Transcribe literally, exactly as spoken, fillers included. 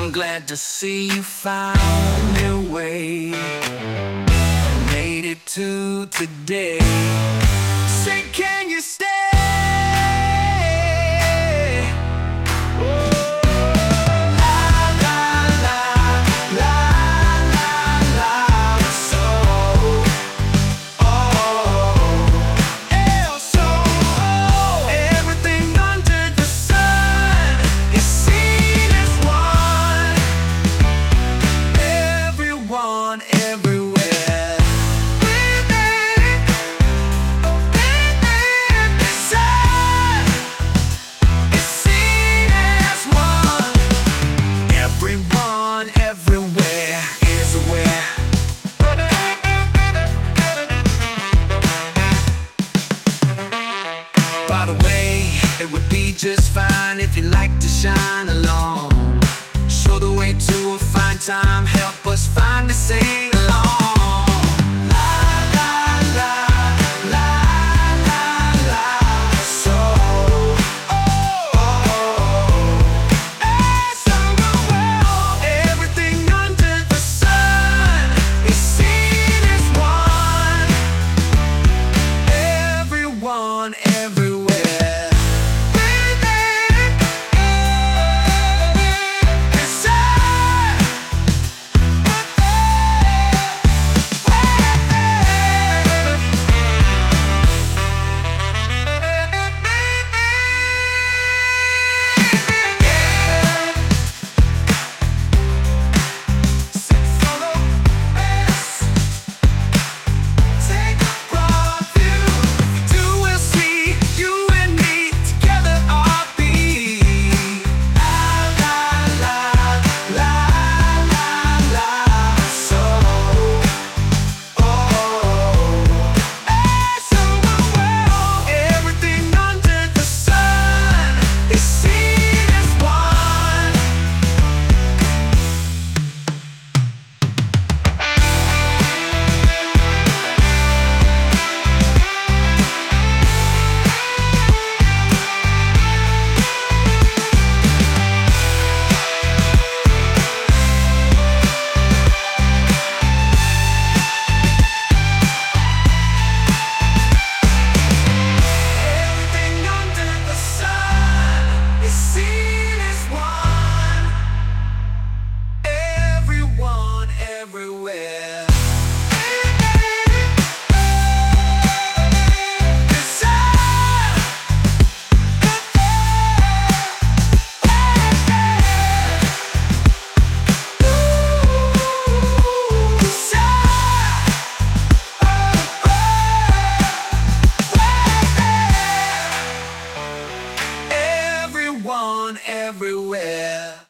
I'm glad to see you found your way, made it to today. Say, can you stay? Everywhere, sun is seen as one. Everyone, everywhere is aware. By the way, it would be just fine if you'd like to shine along. Show the way to a fine time, help us find a sing along. Everywhere, everywhere. Everyone, everywhere.